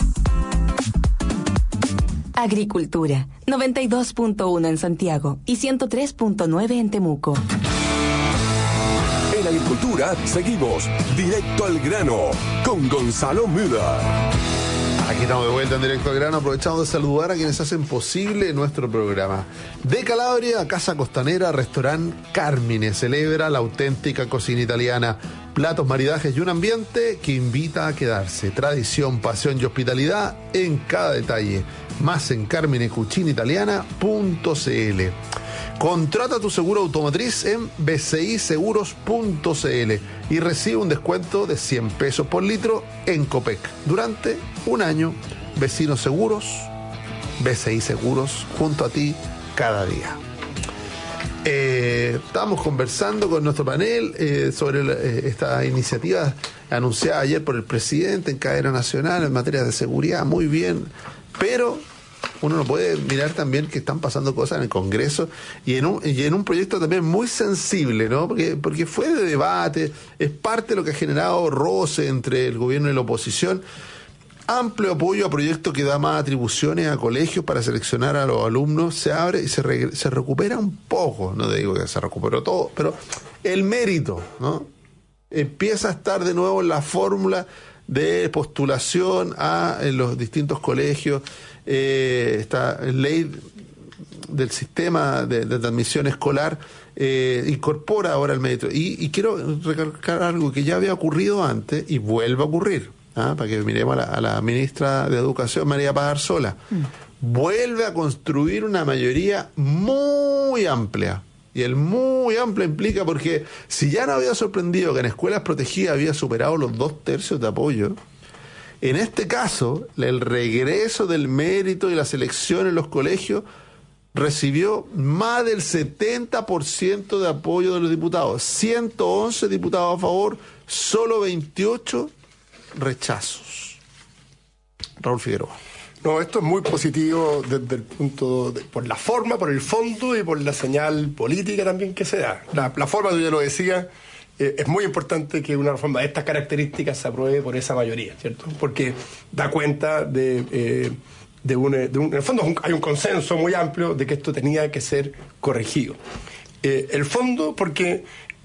S8: Agricultura, 92.1 en Santiago y 103.9 en Temuco.
S1: En Agricultura seguimos directo al grano con Gonzalo Müller.
S2: Aquí estamos de vuelta en Directo al Grano, aprovechando de saludar a quienes hacen posible nuestro programa. De Calabria, Casa Costanera, Restaurant Carmine celebra la auténtica cocina italiana. Platos, maridajes y un ambiente que invita a quedarse. Tradición, pasión y hospitalidad en cada detalle. Más en carmenecucinaitaliana.cl. Contrata tu seguro automotriz en bciseguros.cl y recibe un descuento de 100 pesos por litro en Copec durante un año. Vecinos Seguros, BCI Seguros, junto a ti cada día. Estábamos conversando con nuestro panel sobre esta iniciativa anunciada ayer por el presidente en cadena nacional en materia de seguridad. Muy bien, pero uno no puede mirar también que están pasando cosas en el Congreso y en un proyecto también muy sensible, ¿no? Porque fue de debate, es parte de lo que ha generado roce entre el gobierno y la oposición. Amplio apoyo a proyectos que da más atribuciones a colegios para seleccionar a los alumnos. Se abre y se recupera un poco, no te digo que se recuperó todo, pero el mérito, ¿no? Empieza a estar de nuevo en la fórmula de postulación a los distintos colegios. Esta ley del sistema de admisión escolar incorpora ahora el mérito. Y quiero recalcar algo que ya había ocurrido antes y vuelve a ocurrir. Para que miremos a la ministra de Educación, María Paz Arzola. Vuelve a construir una mayoría muy amplia. Y el muy amplia implica porque si ya no había sorprendido que en escuelas protegidas había superado los 2/3 de apoyo, en este caso, el regreso del mérito y la selección en los colegios recibió más del 70% de apoyo de los diputados. 111 diputados a favor, solo 28 rechazos. Raúl Figueroa.
S3: No, esto es muy positivo desde el punto por la forma, por el fondo y por la señal política también que se da. La forma, tú ya lo decías, es muy importante que una reforma de estas características se apruebe por esa mayoría, ¿cierto? Porque da cuenta en el fondo hay un consenso muy amplio de que esto tenía que ser corregido. El fondo, porque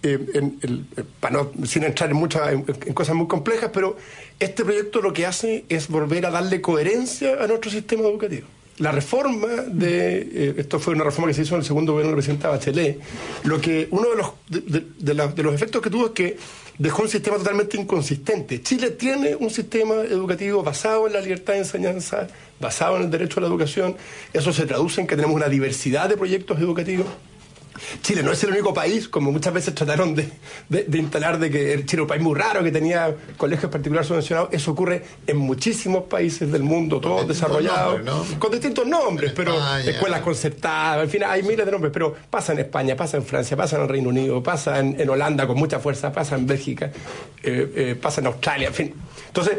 S3: sin entrar en cosas muy complejas, pero este proyecto lo que hace es volver a darle coherencia a nuestro sistema educativo. La reforma esto fue una reforma que se hizo en el segundo gobierno del presidente Bachelet, uno de los efectos que tuvo es que dejó un sistema totalmente inconsistente. Chile tiene un sistema educativo basado en la libertad de enseñanza, basado en el derecho a la educación. Eso se traduce en que tenemos una diversidad de proyectos educativos. Chile no es el único país, como muchas veces trataron de instalar, de que Chile era un país muy raro, que tenía colegios particulares subvencionados. Eso ocurre en muchísimos países del mundo, todos desarrollados, ¿no? Con distintos nombres, pero escuelas concertadas, en fin, hay miles de nombres, pero pasa en España, pasa en Francia, pasa en el Reino Unido, pasa en Holanda con mucha fuerza, pasa en Bélgica, pasa en Australia, en fin. Entonces,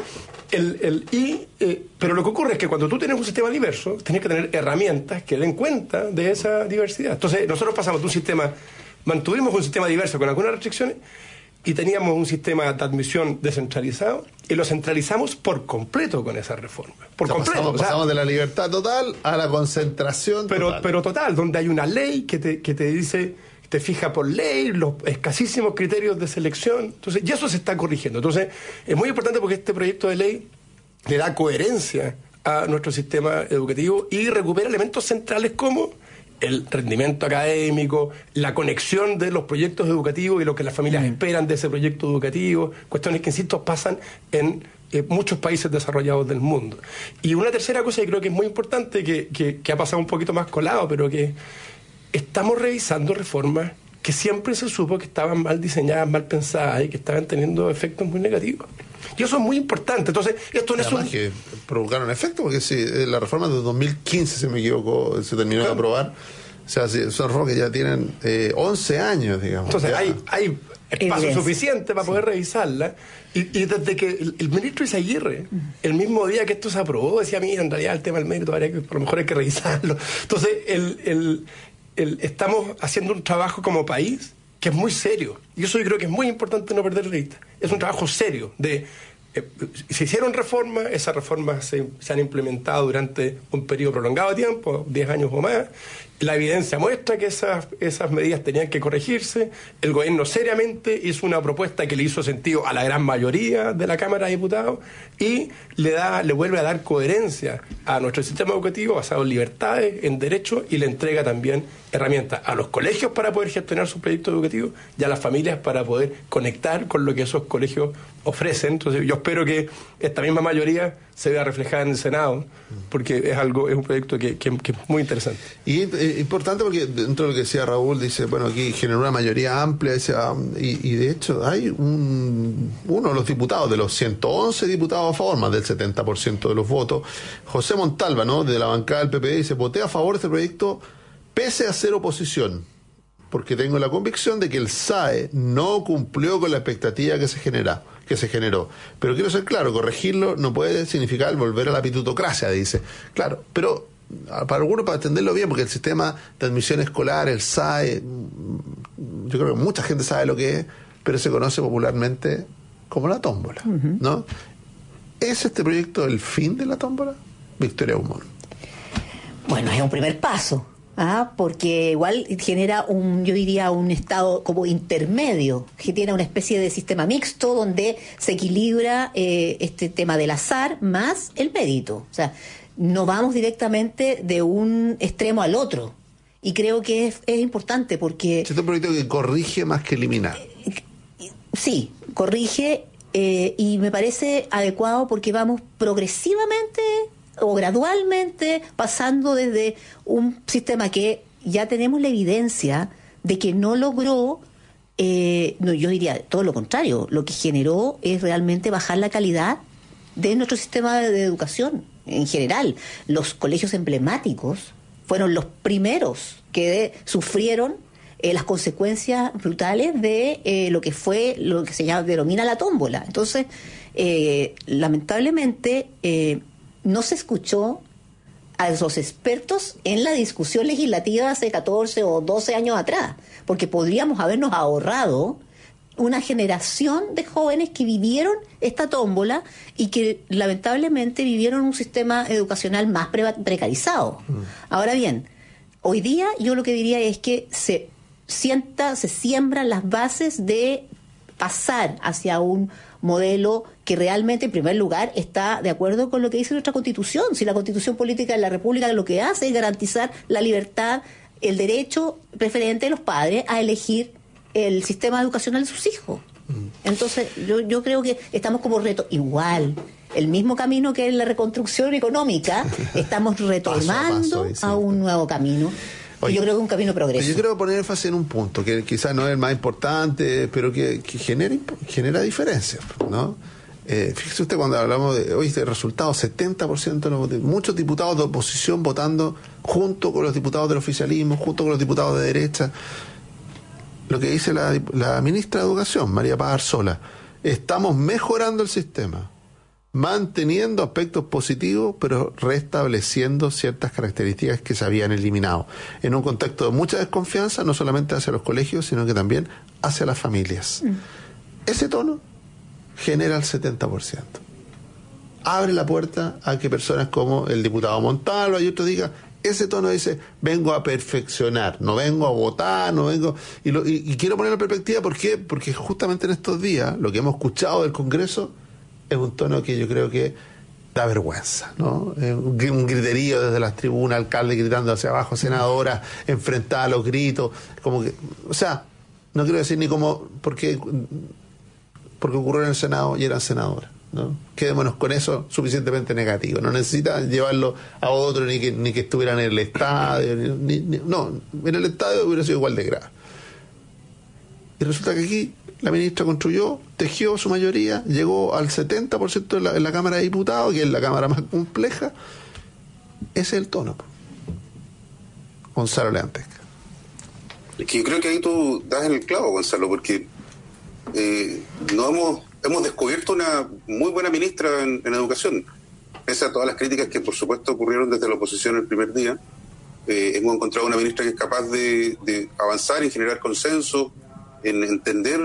S3: pero lo que ocurre es que cuando tú tienes un sistema diverso, tienes que tener herramientas que den cuenta de esa diversidad. Entonces, nosotros pasamos de mantuvimos un sistema diverso con algunas restricciones y teníamos un sistema de admisión descentralizado y lo centralizamos por completo con esa reforma.
S2: Pasamos de la libertad total a la concentración total.
S3: Pero total, donde hay una ley que te dice, te fija por ley los escasísimos criterios de selección. Entonces, y eso se está corrigiendo. Entonces, es muy importante porque este proyecto de ley le da coherencia a nuestro sistema educativo y recupera elementos centrales como el rendimiento académico, la conexión de los proyectos educativos y lo que las familias esperan de ese proyecto educativo, cuestiones que, insisto, pasan en muchos países desarrollados del mundo. Y una tercera cosa que creo que es muy importante, que ha pasado un poquito más colado, pero que estamos revisando reformas que siempre se supo que estaban mal diseñadas, mal pensadas y que estaban teniendo efectos muy negativos. Y eso es muy importante. Entonces, esto no es un...
S2: que provocaron efecto, porque si la reforma de 2015, si me equivoco, se terminó de aprobar. O sea, son reformas que ya tienen 11 años, digamos.
S3: Entonces, hay espacio suficiente para poder revisarla. Y desde que el ministro Izaguirre, el mismo día que esto se aprobó, decía, mira, en realidad el tema del mérito, a lo mejor hay que revisarlo. Entonces, estamos haciendo un trabajo como país que es muy serio. Y eso yo creo que es muy importante no perder de vista. Es un trabajo serio. Se hicieron reformas, esas reformas se han implementado durante un periodo prolongado de tiempo, 10 años o más, La evidencia muestra que esas medidas tenían que corregirse. El gobierno seriamente hizo una propuesta que le hizo sentido a la gran mayoría de la Cámara de Diputados y le vuelve a dar coherencia a nuestro sistema educativo basado en libertades, en derechos, y le entrega también herramientas a los colegios para poder gestionar sus proyectos educativos y a las familias para poder conectar con lo que esos colegios ofrecen. Entonces yo espero que esta misma mayoría se vea reflejada en el Senado, porque es un proyecto que es muy interesante.
S2: Y importante porque dentro de lo que decía Raúl, dice, bueno, aquí generó una mayoría amplia, dice, y de hecho hay uno de los diputados, de los 111 diputados a favor, más del 70% de los votos, José Montalva, ¿no?, de la bancada del PPD, dice, voté a favor de este proyecto pese a ser oposición, porque tengo la convicción de que el SAE no cumplió con la expectativa que se generó. Pero quiero ser claro, corregirlo no puede significar volver a la pitutocracia, dice. Claro, pero para algunos, para entenderlo bien, porque el sistema de admisión escolar, el SAE, yo creo que mucha gente sabe lo que es, pero se conoce popularmente como la tómbola, ¿no? ¿Es este proyecto el fin de la tómbola? Victoria Beaumont.
S4: Bueno, es un primer paso. Porque igual genera yo diría un estado como intermedio, que tiene una especie de sistema mixto donde se equilibra este tema del azar más el mérito. O sea, no vamos directamente de un extremo al otro. Y creo que es importante porque... Este
S2: es un proyecto que corrige más que eliminar.
S4: Sí, corrige y me parece adecuado porque vamos progresivamente o gradualmente pasando desde un sistema que ya tenemos la evidencia de que no logró, yo diría todo lo contrario, lo que generó es realmente bajar la calidad de nuestro sistema de educación en general. Los colegios emblemáticos fueron los primeros que sufrieron las consecuencias brutales de lo que se denomina la tómbola. Entonces, lamentablemente, no se escuchó a esos expertos en la discusión legislativa hace 14 o 12 años atrás, porque podríamos habernos ahorrado una generación de jóvenes que vivieron esta tómbola y que lamentablemente vivieron un sistema educacional más precarizado. Ahora bien, hoy día yo lo que diría es que se siembran las bases de pasar hacia un modelo que realmente, en primer lugar, está de acuerdo con lo que dice nuestra Constitución. Si la Constitución Política de la República lo que hace es garantizar la libertad, el derecho preferente de los padres a elegir el sistema educacional de sus hijos. Entonces, yo creo que estamos como igual, el mismo camino que en la reconstrucción económica, estamos retomando a un nuevo camino. Oye, yo creo que es un camino progreso.
S2: Yo quiero poner énfasis en un punto que quizás no es el más importante, pero que genera diferencias, ¿no? Fíjese usted cuando hablamos de hoy de resultados, 70% de los votos, muchos diputados de oposición votando junto con los diputados del oficialismo, junto con los diputados de derecha. Lo que dice la ministra de Educación, María Paz Arzola, estamos mejorando el sistema, manteniendo aspectos positivos, pero restableciendo ciertas características que se habían eliminado, en un contexto de mucha desconfianza, no solamente hacia los colegios, sino que también hacia las familias. Ese tono genera el 70%. Abre la puerta a que personas como el diputado Montalva y otros digan, ese tono dice, vengo a perfeccionar, no vengo a votar, no vengo... Y quiero poner en perspectiva, ¿por qué? Porque justamente en estos días, lo que hemos escuchado del Congreso es un tono que yo creo que da vergüenza, ¿no? Un griterío desde las tribunas, alcalde gritando hacia abajo, senadora enfrentada a los gritos, como que... O sea, no quiero decir ni cómo... porque ocurrió en el Senado y eran senadoras, ¿no? Quedémonos con eso suficientemente negativo. No necesita llevarlo a otro ni que estuvieran en el estadio. No, en el estadio hubiera sido igual de grave. Y resulta que aquí la ministra construyó, tejió su mayoría, llegó al 70% en la Cámara de Diputados, que es la Cámara más compleja. Ese es el tono. Gonzalo Leantec.
S5: Es que yo creo que ahí tú das en el clavo, Gonzalo, porque hemos descubierto una muy buena ministra en educación, pese a todas las críticas que por supuesto ocurrieron desde la oposición el primer día. Hemos encontrado una ministra que es capaz de avanzar y generar consenso, en entender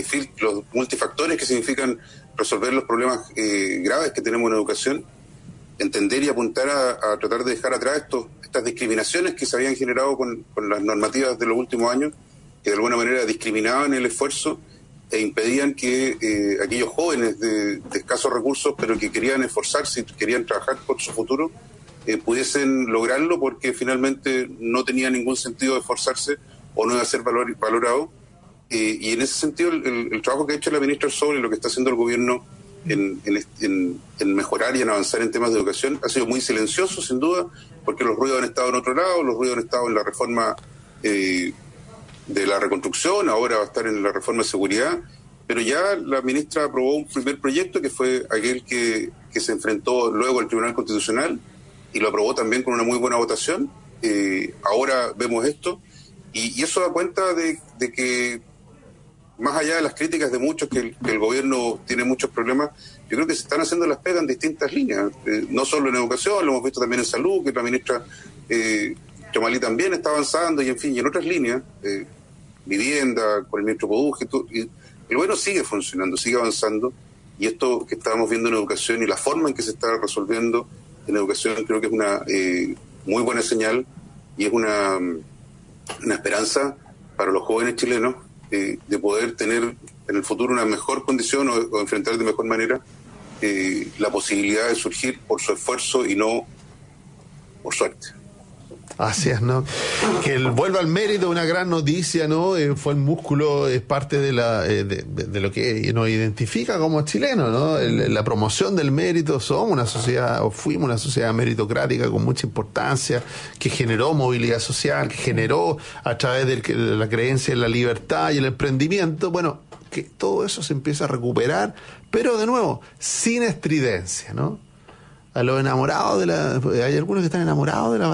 S5: los multifactores que significan resolver los problemas graves que tenemos en educación. entender y apuntar a tratar de dejar atrás estas discriminaciones que se habían generado con las normativas de los últimos años, que de alguna manera discriminaban el esfuerzo e impedían que aquellos jóvenes de escasos recursos, pero que querían esforzarse y querían trabajar por su futuro, pudiesen lograrlo, porque finalmente no tenía ningún sentido de esforzarse o no iba a ser valorado. Y en ese sentido el trabajo que ha hecho la ministra Orsogli y lo que está haciendo el gobierno en mejorar y en avanzar en temas de educación ha sido muy silencioso, sin duda, porque los ruidos han estado en otro lado, los ruidos han estado en la reforma de la reconstrucción, ahora va a estar en la reforma de seguridad, pero ya la ministra aprobó un primer proyecto que fue aquel que se enfrentó luego al Tribunal Constitucional y lo aprobó también con una muy buena votación. Ahora vemos esto y eso da cuenta de que más allá de las críticas de muchos que el gobierno tiene muchos problemas, yo creo que se están haciendo las pegas en distintas líneas, no solo en educación, lo hemos visto también en salud, que la ministra Chomalí también está avanzando, y en fin, y en otras líneas, vivienda, con el ministro Poduje, y el gobierno sigue funcionando, sigue avanzando, y esto que estábamos viendo en educación y la forma en que se está resolviendo en educación creo que es una muy buena señal y es una esperanza para los jóvenes chilenos de poder tener en el futuro una mejor condición o enfrentar de mejor manera la posibilidad de surgir por su esfuerzo y no por suerte.
S2: Así es, ¿no? Que vuelva al mérito, una gran noticia, ¿no? Fue el músculo, es parte de lo que nos identifica como chilenos, ¿no? La promoción del mérito. Somos una sociedad, o fuimos una sociedad meritocrática con mucha importancia, que generó movilidad social, que generó a través de la creencia en la libertad y el emprendimiento. Bueno, que todo eso se empieza a recuperar, pero de nuevo, sin estridencia, ¿no? A los enamorados hay algunos que están enamorados de la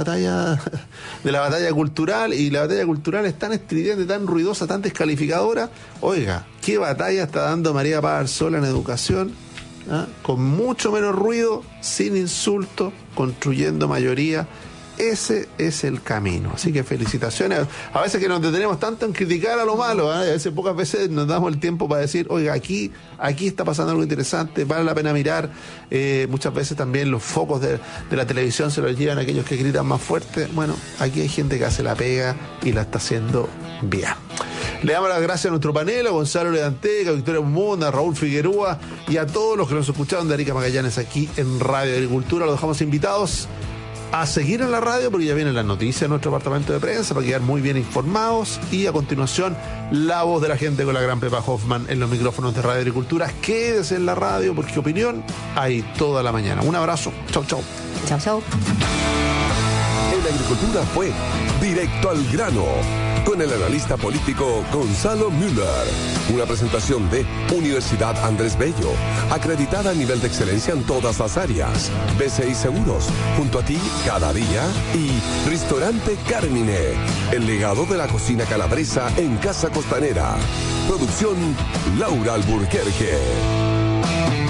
S2: batalla cultural, y la batalla cultural es tan estridente, tan ruidosa, tan descalificadora. Oiga, ¿qué batalla está dando María Paz Arzola en educación? ¿Ah? Con mucho menos ruido, sin insultos, construyendo mayoría. Ese es el camino. Así que felicitaciones. A veces que nos detenemos tanto en criticar a lo malo, ¿eh? A veces, pocas veces nos damos el tiempo para decir, oiga, aquí está pasando algo interesante, vale la pena mirar. Muchas veces también los focos de la televisión se los llevan aquellos que gritan más fuerte. Bueno, aquí hay gente que hace la pega y la está haciendo bien. Le damos las gracias a nuestro panel, a Gonzalo Ledanteca, a Victoria Bumón, a Raúl Figueroa y a todos los que nos escucharon de Arica Magallanes aquí en Radio Agricultura. Los dejamos invitados a seguir en la radio porque ya vienen las noticias de nuestro departamento de prensa para quedar muy bien informados, y a continuación la voz de la gente con la gran Pepa Hoffman en los micrófonos de Radio Agricultura. Quédese en la radio porque opinión hay toda la mañana. Un abrazo. Chau, chau.
S4: Chau, chau.
S1: En la agricultura fue Directo al Grano con el analista político Gonzalo Müller. Una presentación de Universidad Andrés Bello, acreditada a nivel de excelencia en todas las áreas. BCI Seguros, junto a ti cada día. Y Restaurante Carmine, el legado de la cocina calabresa en Casa Costanera. Producción Laura Alburquerque.